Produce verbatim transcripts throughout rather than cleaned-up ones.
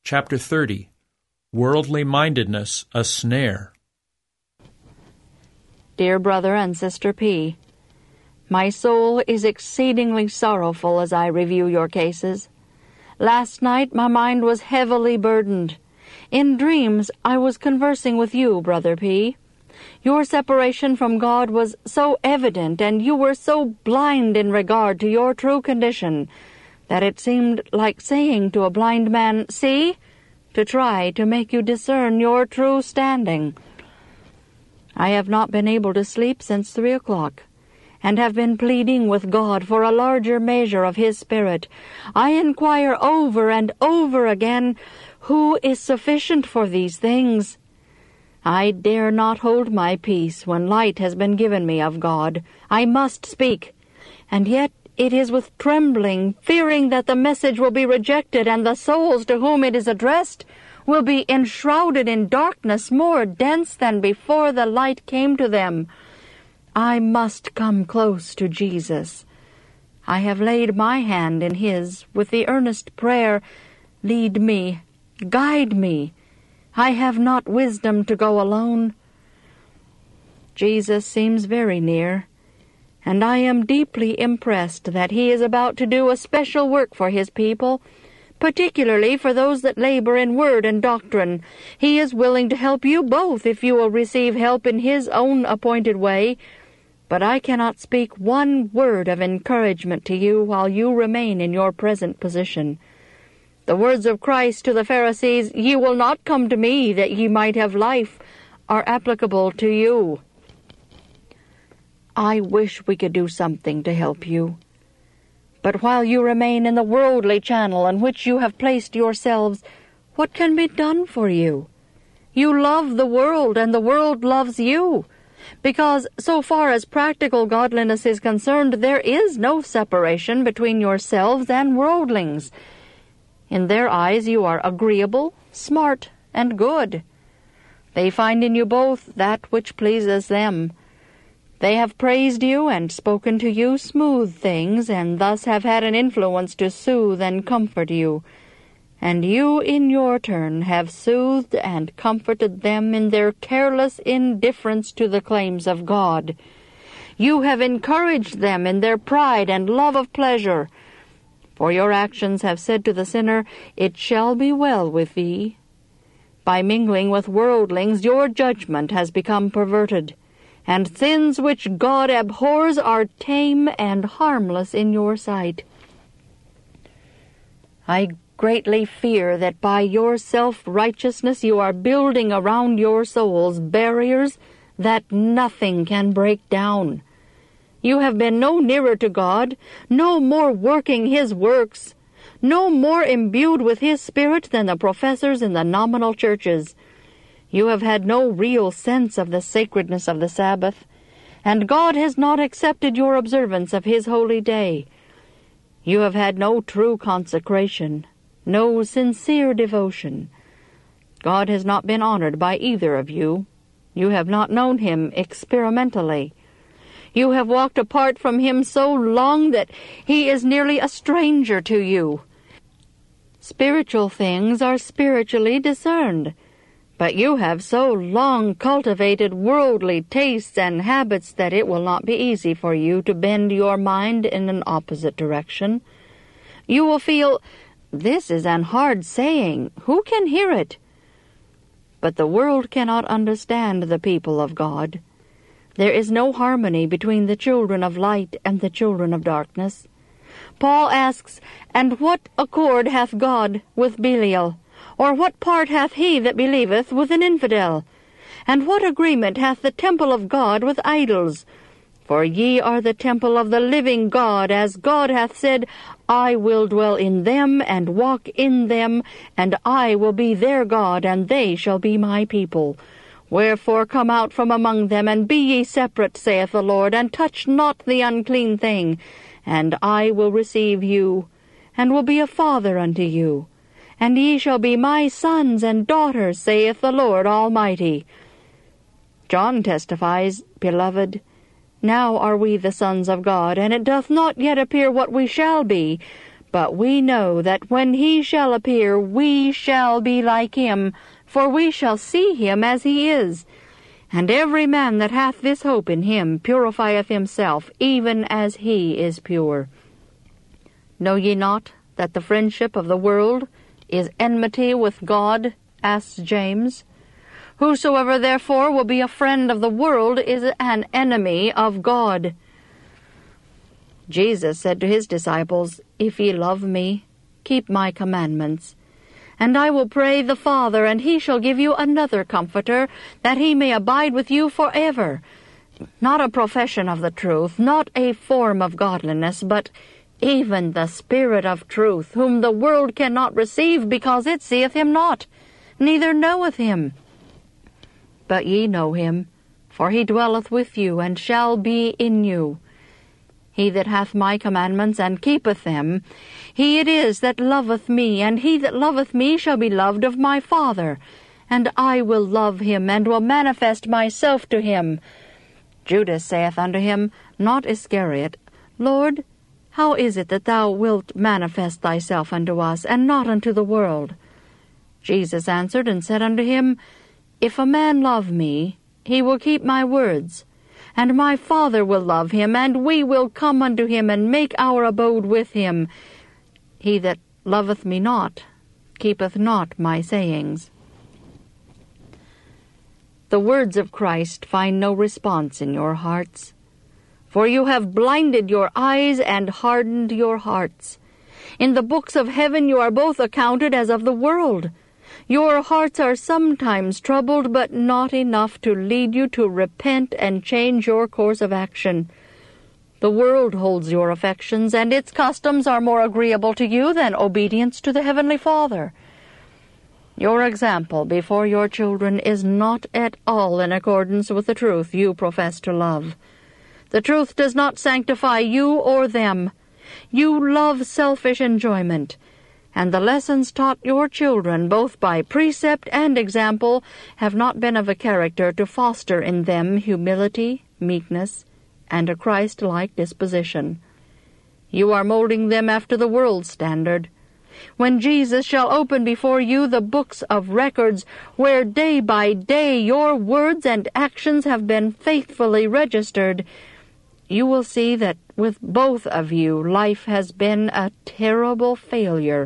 Chapter thirty. Worldly Mindedness a Snare. Dear Brother and Sister P., my soul is exceedingly sorrowful as I review your cases. Last night my mind was heavily burdened. In dreams I was conversing with you, Brother P. Your separation from God was so evident, and you were so blind in regard to your true condition, that it seemed like saying to a blind man, "See," to try to make you discern your true standing. I have not been able to sleep since three o'clock, and have been pleading with God for a larger measure of His Spirit. I inquire over and over again, who is sufficient for these things? I dare not hold my peace when light has been given me of God. I must speak, and yet it is with trembling, fearing that the message will be rejected, and the souls to whom it is addressed will be enshrouded in darkness more dense than before the light came to them. I must come close to Jesus. I have laid my hand in His with the earnest prayer, "Lead me, guide me. I have not wisdom to go alone." Jesus seems very near, and I am deeply impressed that He is about to do a special work for His people, particularly for those that labor in word and doctrine. He is willing to help you both if you will receive help in His own appointed way, but I cannot speak one word of encouragement to you while you remain in your present position. The words of Christ to the Pharisees, "Ye will not come to me that ye might have life," are applicable to you. I wish we could do something to help you. But while you remain in the worldly channel in which you have placed yourselves, what can be done for you? You love the world, and the world loves you, because so far as practical godliness is concerned, there is no separation between yourselves and worldlings. In their eyes you are agreeable, smart, and good. They find in you both that which pleases them. They have praised you and spoken to you smooth things, and thus have had an influence to soothe and comfort you. And you, in your turn, have soothed and comforted them in their careless indifference to the claims of God. You have encouraged them in their pride and love of pleasure. For your actions have said to the sinner, "It shall be well with thee." By mingling with worldlings, your judgment has become perverted, and sins which God abhors are tame and harmless in your sight. I greatly fear that by your self-righteousness you are building around your souls barriers that nothing can break down. You have been no nearer to God, no more working His works, no more imbued with His Spirit than the professors in the nominal churches. You have had no real sense of the sacredness of the Sabbath, and God has not accepted your observance of His holy day. You have had no true consecration, no sincere devotion. God has not been honored by either of you. You have not known Him experimentally. You have walked apart from Him so long that He is nearly a stranger to you. Spiritual things are spiritually discerned, but you have so long cultivated worldly tastes and habits that it will not be easy for you to bend your mind in an opposite direction. You will feel, "This is an hard saying. Who can hear it?" But the world cannot understand the people of God. There is no harmony between the children of light and the children of darkness. Paul asks, "And what accord hath God with Belial? Or what part hath he that believeth with an infidel? And what agreement hath the temple of God with idols? For ye are the temple of the living God, as God hath said, I will dwell in them and walk in them, and I will be their God, and they shall be my people. Wherefore come out from among them, and be ye separate, saith the Lord, and touch not the unclean thing, and I will receive you, and will be a father unto you. And ye shall be my sons and daughters, saith the Lord Almighty." John testifies, "Beloved, now are we the sons of God, and it doth not yet appear what we shall be, But we know that when he shall appear, we shall be like him, for we shall see him as he is. And every man that hath this hope in him purifieth himself, even as he is pure. Know ye not that the friendship of the world is enmity with God? Asks James. Whosoever therefore will be a friend of the world is an enemy of God. Jesus said to his disciples, If ye love me, keep my commandments. And I will pray the Father, and he shall give you another Comforter, that he may abide with you forever. Not a profession of the truth, not a form of godliness, but even the Spirit of truth, whom the world cannot receive, because it seeth him not, neither knoweth him. But ye know him, for he dwelleth with you, and shall be in you. He that hath my commandments, and keepeth them, he it is that loveth me, and he that loveth me shall be loved of my Father, and I will love him, and will manifest myself to him. Judas saith unto him, not Iscariot, Lord, how is it that thou wilt manifest thyself unto us, and not unto the world? Jesus answered and said unto him, If a man love me, he will keep my words. And my Father will love him, and we will come unto him, and make our abode with him. He that loveth me not keepeth not my sayings. The words of Christ find no response in your hearts, for you have blinded your eyes and hardened your hearts. In the books of heaven you are both accounted as of the world. Your hearts are sometimes troubled, but not enough to lead you to repent and change your course of action. The world holds your affections, and its customs are more agreeable to you than obedience to the Heavenly Father. Your example before your children is not at all in accordance with the truth you profess to love. The truth does not sanctify you or them. You love selfish enjoyment, and the lessons taught your children, both by precept and example, have not been of a character to foster in them humility, meekness, and a Christ-like disposition. You are molding them after the world's standard. When Jesus shall open before you the books of records, where day by day your words and actions have been faithfully registered, you will see that with both of you life has been a terrible failure.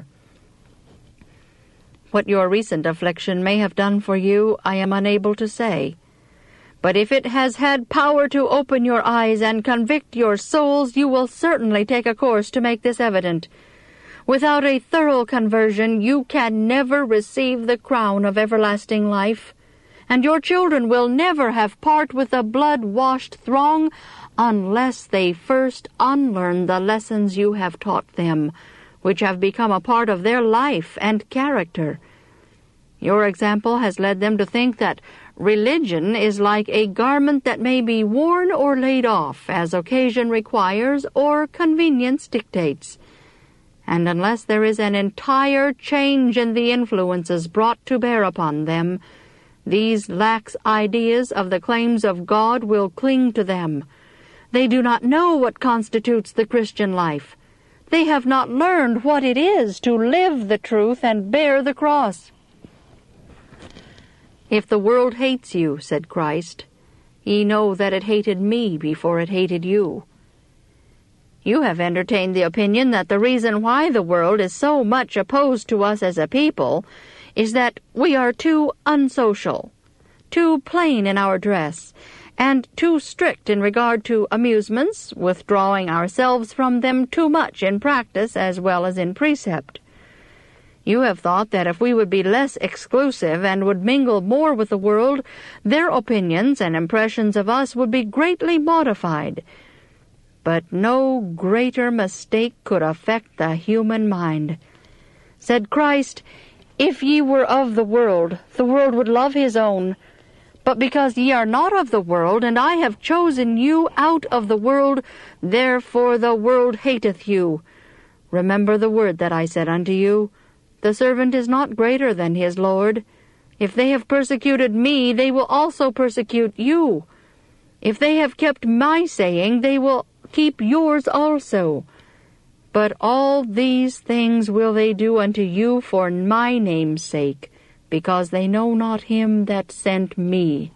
What your recent affliction may have done for you, I am unable to say. But if it has had power to open your eyes and convict your souls, you will certainly take a course to make this evident. Without a thorough conversion, you can never receive the crown of everlasting life, and your children will never have part with the blood-washed throng unless they first unlearn the lessons you have taught them, which have become a part of their life and character. Your example has led them to think that religion is like a garment that may be worn or laid off as occasion requires or convenience dictates. And unless there is an entire change in the influences brought to bear upon them, these lax ideas of the claims of God will cling to them. They do not know what constitutes the Christian life. They have not learned what it is to live the truth and bear the cross. If the world hates you, said Christ, ye know that it hated me before it hated you. You have entertained the opinion that the reason why the world is so much opposed to us as a people is that we are too unsocial, too plain in our dress, and too strict in regard to amusements, withdrawing ourselves from them too much in practice as well as in precept. You have thought that if we would be less exclusive and would mingle more with the world, their opinions and impressions of us would be greatly modified. But no greater mistake could affect the human mind. Said Christ, If ye were of the world, the world would love his own. But because ye are not of the world, and I have chosen you out of the world, therefore the world hateth you. Remember the word that I said unto you, The servant is not greater than his Lord. If they have persecuted me, they will also persecute you. If they have kept my saying, they will keep yours also. But all these things will they do unto you for my name's sake, because they know not him that sent me.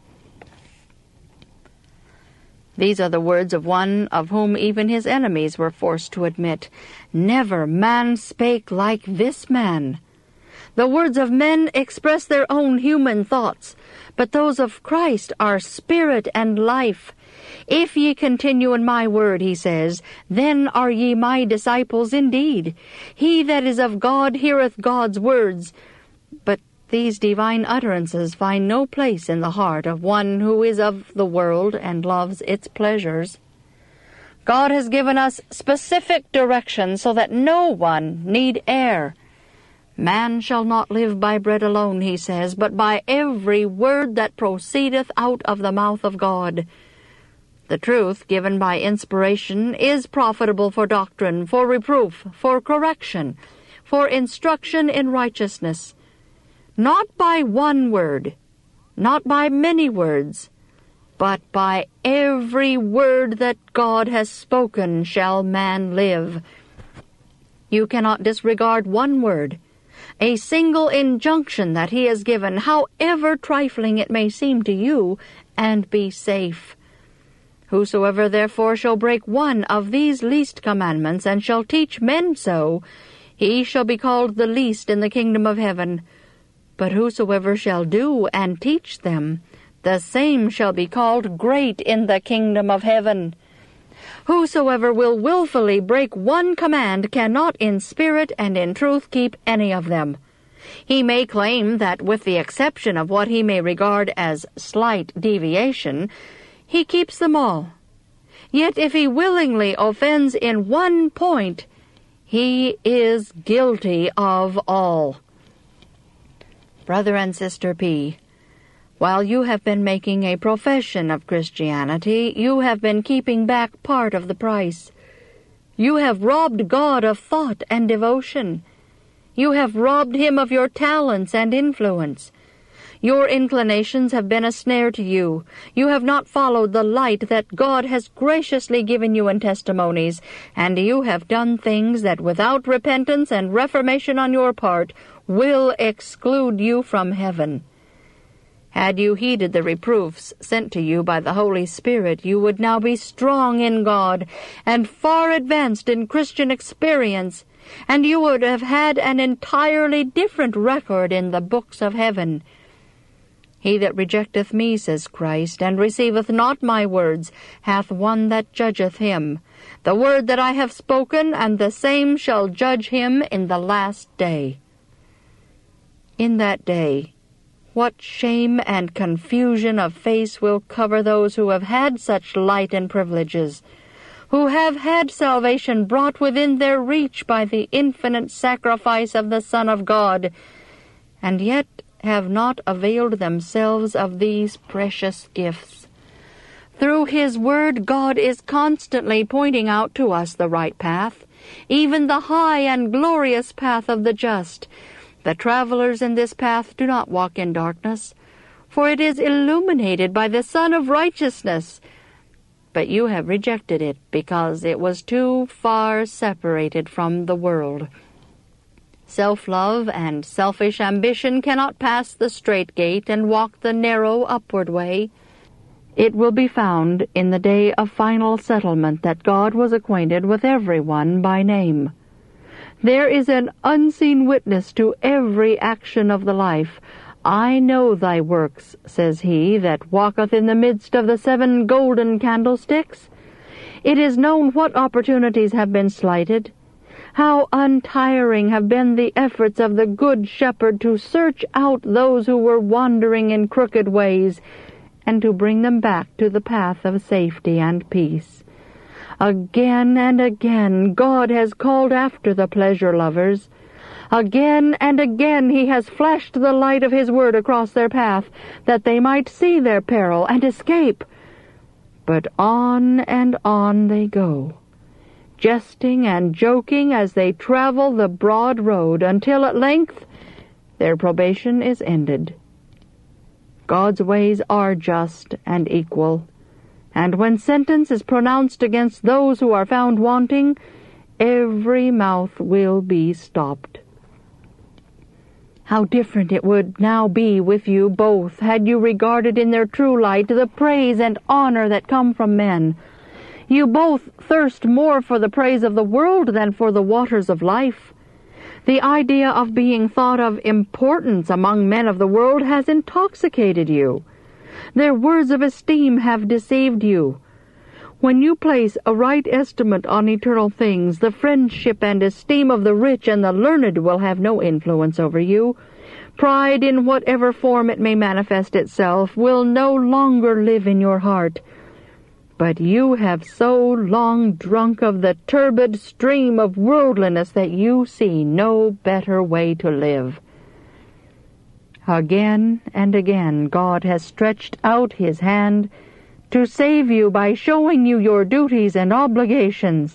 These are the words of one of whom even his enemies were forced to admit, "Never man spake like this man." The words of men express their own human thoughts, but those of Christ are spirit and life. "If ye continue in my word," he says, "then are ye my disciples indeed. He that is of God heareth God's words." But these divine utterances find no place in the heart of one who is of the world and loves its pleasures. God has given us specific directions so that no one need err. "Man shall not live by bread alone," he says, "but by every word that proceedeth out of the mouth of God." The truth given by inspiration is profitable for doctrine, for reproof, for correction, for instruction in righteousness. Not by one word, not by many words, but by every word that God has spoken shall man live. You cannot disregard one word, a single injunction that he has given, however trifling it may seem to you, and be safe. "Whosoever therefore shall break one of these least commandments, and shall teach men so, he shall be called the least in the kingdom of heaven. But whosoever shall do and teach them, the same shall be called great in the kingdom of heaven. Whosoever will wilfully break one command cannot in spirit and in truth keep any of them. He may claim that with the exception of what he may regard as slight deviation, he keeps them all. Yet if he willingly offends in one point, he is guilty of all." Brother and Sister P., while you have been making a profession of Christianity, you have been keeping back part of the price. You have robbed God of thought and devotion. You have robbed him of your talents and influence. Your inclinations have been a snare to you. You have not followed the light that God has graciously given you in testimonies, and you have done things that without repentance and reformation on your part will exclude you from heaven. Had you heeded the reproofs sent to you by the Holy Spirit, you would now be strong in God and far advanced in Christian experience, and you would have had an entirely different record in the books of heaven. "He that rejecteth me," says Christ, "and receiveth not my words, hath one that judgeth him. The word that I have spoken, and the same shall judge him in the last day." In that day, what shame and confusion of face will cover those who have had such light and privileges, who have had salvation brought within their reach by the infinite sacrifice of the Son of God, and yet have not availed themselves of these precious gifts. Through his word, God is constantly pointing out to us the right path, even the high and glorious path of the just. The travelers in this path do not walk in darkness, for it is illuminated by the Sun of Righteousness. But you have rejected it because it was too far separated from the world. Self-love and selfish ambition cannot pass the strait gate and walk the narrow upward way. It will be found in the day of final settlement that God was acquainted with everyone by name. There is an unseen witness to every action of the life. "I know thy works," says he, "that walketh in the midst of the seven golden candlesticks." It is known what opportunities have been slighted, how untiring have been the efforts of the Good Shepherd to search out those who were wandering in crooked ways, and to bring them back to the path of safety and peace. Again and again God has called after the pleasure lovers. Again and again he has flashed the light of his word across their path, that they might see their peril and escape. But on and on they go, jesting and joking as they travel the broad road, until at length their probation is ended. God's ways are just and equal, and when sentence is pronounced against those who are found wanting, every mouth will be stopped. How different it would now be with you both had you regarded in their true light the praise and honor that come from men. You both thirst more for the praise of the world than for the waters of life. The idea of being thought of importance among men of the world has intoxicated you. Their words of esteem have deceived you. When you place a right estimate on eternal things, the friendship and esteem of the rich and the learned will have no influence over you. Pride, in whatever form it may manifest itself, will no longer live in your heart. But you have so long drunk of the turbid stream of worldliness that you see no better way to live. Again and again God has stretched out his hand to save you by showing you your duties and obligations.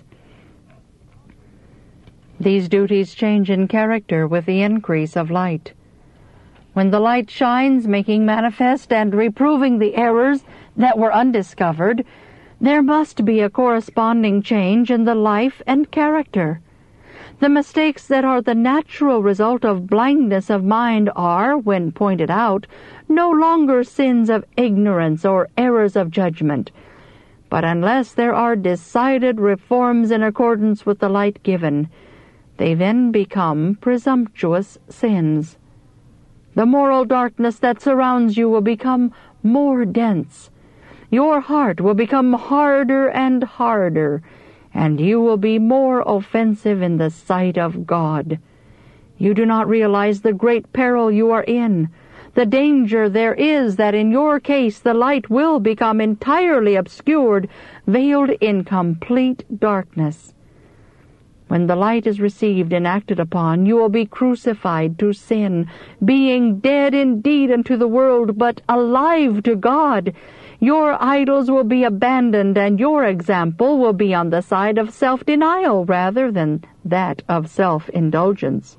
These duties change in character with the increase of light. When the light shines, making manifest and reproving the errors that were undiscovered, there must be a corresponding change in the life and character. The mistakes that are the natural result of blindness of mind are, when pointed out, no longer sins of ignorance or errors of judgment. But unless there are decided reforms in accordance with the light given, they then become presumptuous sins. The moral darkness that surrounds you will become more dense. Your heart will become harder and harder, and you will be more offensive in the sight of God. You do not realize the great peril you are in. The danger there is that in your case the light will become entirely obscured, veiled in complete darkness. When the light is received and acted upon, you will be crucified to sin, being dead indeed unto the world, but alive to God. Your idols will be abandoned, and your example will be on the side of self-denial rather than that of self-indulgence.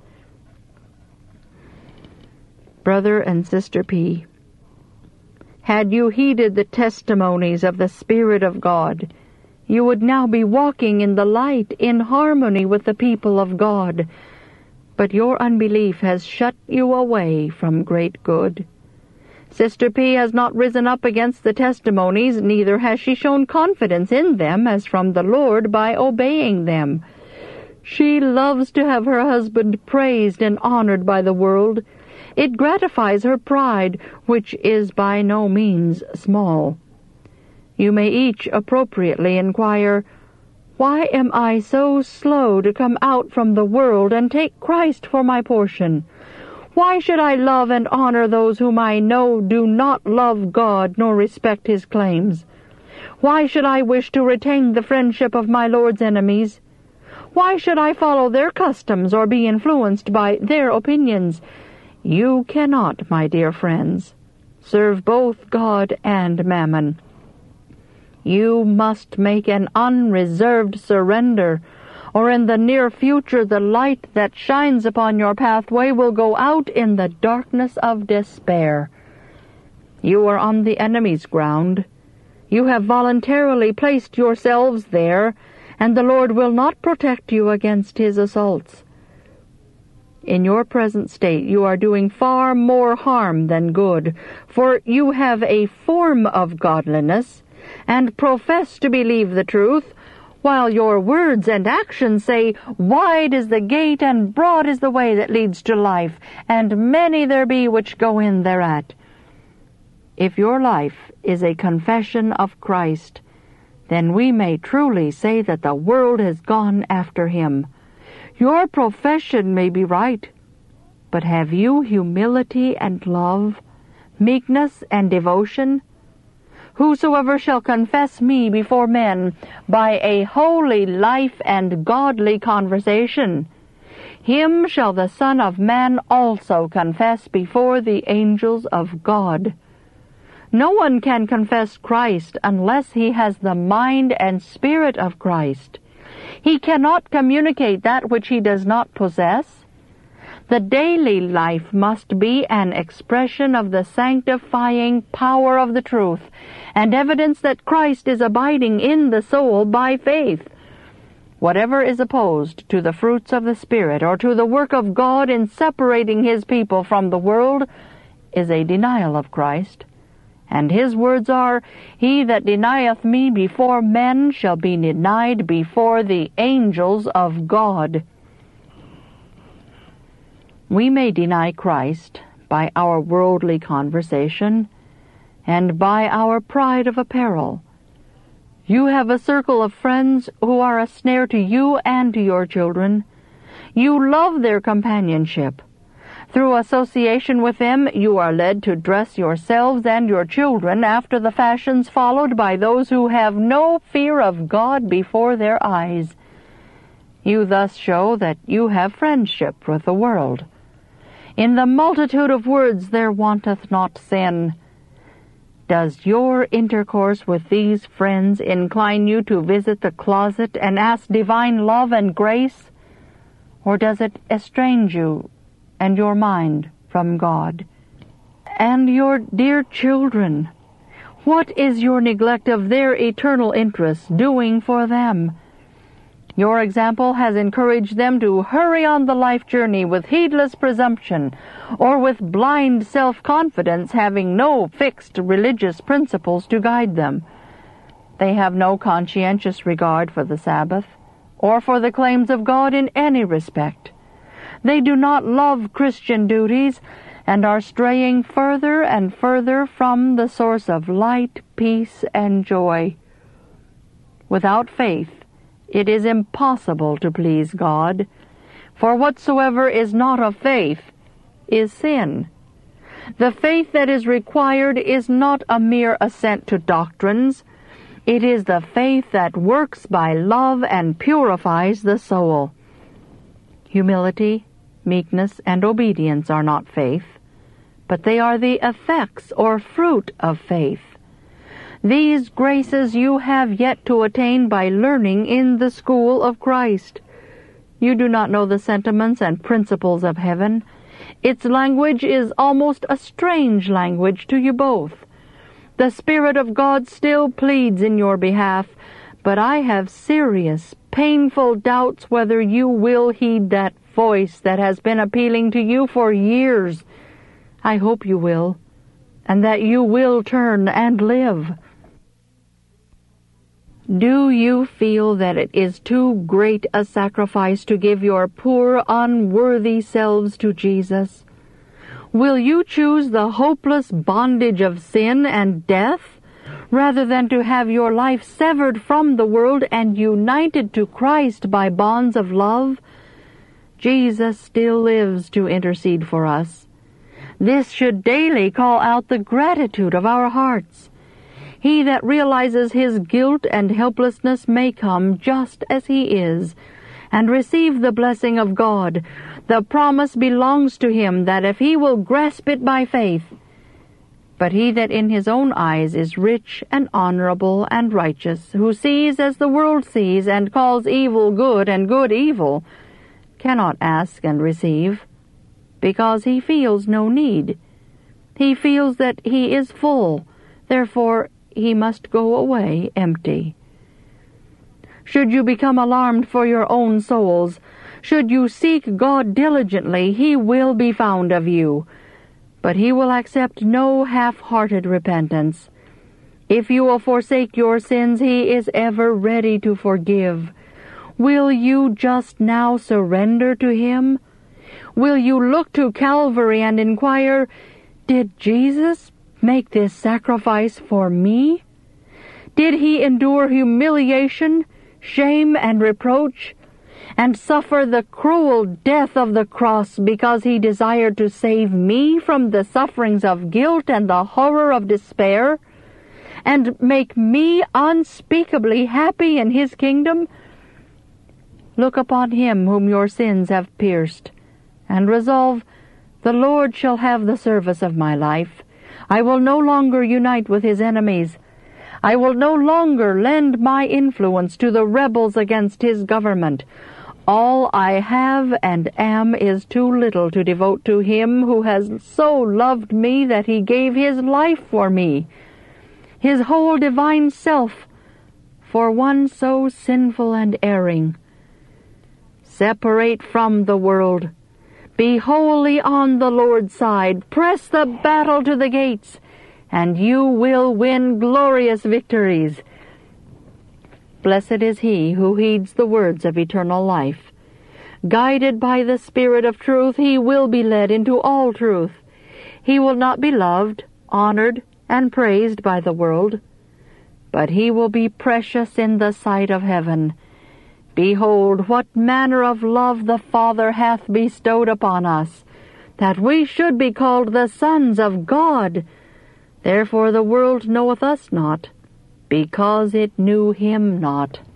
Brother and Sister P., had you heeded the testimonies of the Spirit of God, you would now be walking in the light, in harmony with the people of God. But your unbelief has shut you away from great good. Sister P. has not risen up against the testimonies, neither has she shown confidence in them as from the Lord by obeying them. She loves to have her husband praised and honored by the world. It gratifies her pride, which is by no means small. You may each appropriately inquire, "Why am I so slow to come out from the world and take Christ for my portion? Why should I love and honor those whom I know do not love God nor respect his claims? Why should I wish to retain the friendship of my Lord's enemies? Why should I follow their customs or be influenced by their opinions? You cannot, my dear friends, serve both God and mammon. You must make an unreserved surrender, or in the near future the light that shines upon your pathway will go out in the darkness of despair. You are on the enemy's ground. You have voluntarily placed yourselves there, and the Lord will not protect you against his assaults. In your present state you are doing far more harm than good, for you have a form of godliness, and profess to believe the truth, while your words and actions say, "Wide is the gate, and broad is the way that leads to life, and many there be which go in thereat." If your life is a confession of Christ, then we may truly say that the world has gone after him. Your profession may be right, but have you humility and love, meekness and devotion? Whosoever shall confess me before men by a holy life and godly conversation, him shall the Son of Man also confess before the angels of God. No one can confess Christ unless he has the mind and spirit of Christ. He cannot communicate that which he does not possess. The daily life must be an expression of the sanctifying power of the truth, and evidence that Christ is abiding in the soul by faith. Whatever is opposed to the fruits of the Spirit or to the work of God in separating His people from the world is a denial of Christ. And His words are, "He that denieth me before men shall be denied before the angels of God." We may deny Christ by our worldly conversation and by our pride of apparel. You have a circle of friends who are a snare to you and to your children. You love their companionship. Through association with them, you are led to dress yourselves and your children after the fashions followed by those who have no fear of God before their eyes. You thus show that you have friendship with the world. In the multitude of words there wanteth not sin. Does your intercourse with these friends incline you to visit the closet and ask divine love and grace? Or does it estrange you and your mind from God? And your dear children, what is your neglect of their eternal interests doing for them? Your example has encouraged them to hurry on the life journey with heedless presumption, or with blind self-confidence, having no fixed religious principles to guide them. They have no conscientious regard for the Sabbath, or for the claims of God in any respect. They do not love Christian duties, and are straying further and further from the source of light, peace, and joy. Without faith, it is impossible to please God, for whatsoever is not of faith is sin. The faith that is required is not a mere assent to doctrines. It is the faith that works by love and purifies the soul. Humility, meekness, and obedience are not faith, but they are the effects or fruit of faith. These graces you have yet to attain by learning in the school of Christ. You do not know the sentiments and principles of heaven. Its language is almost a strange language to you both. The Spirit of God still pleads in your behalf, but I have serious, painful doubts whether you will heed that voice that has been appealing to you for years. I hope you will, and that you will turn and live. Do you feel that it is too great a sacrifice to give your poor, unworthy selves to Jesus? Will you choose the hopeless bondage of sin and death, rather than to have your life severed from the world and united to Christ by bonds of love? Jesus still lives to intercede for us. This should daily call out the gratitude of our hearts. He that realizes his guilt and helplessness may come just as he is, and receive the blessing of God. The promise belongs to him that if he will grasp it by faith. But he that in his own eyes is rich and honorable and righteous, who sees as the world sees, and calls evil good and good evil, cannot ask and receive, because he feels no need. He feels that he is full, therefore he must go away empty. Should you become alarmed for your own souls, should you seek God diligently, he will be found of you, but he will accept no half-hearted repentance. If you will forsake your sins, he is ever ready to forgive. Will you just now surrender to him? Will you look to Calvary and inquire, did Jesus make this sacrifice for me? Did he endure humiliation, shame, and reproach, and suffer the cruel death of the cross because he desired to save me from the sufferings of guilt and the horror of despair, and make me unspeakably happy in his kingdom? Look upon him whom your sins have pierced, and resolve, the Lord shall have the service of my life. I will no longer unite with his enemies. I will no longer lend my influence to the rebels against his government. All I have and am is too little to devote to him who has so loved me that he gave his life for me, his whole divine self, for one so sinful and erring. Separate from the world. Be wholly on the Lord's side. Press the battle to the gates, and you will win glorious victories. Blessed is he who heeds the words of eternal life. Guided by the Spirit of truth, he will be led into all truth. He will not be loved, honored, and praised by the world, but he will be precious in the sight of heaven. Behold, what manner of love the Father hath bestowed upon us, that we should be called the sons of God. Therefore the world knoweth us not, because it knew him not.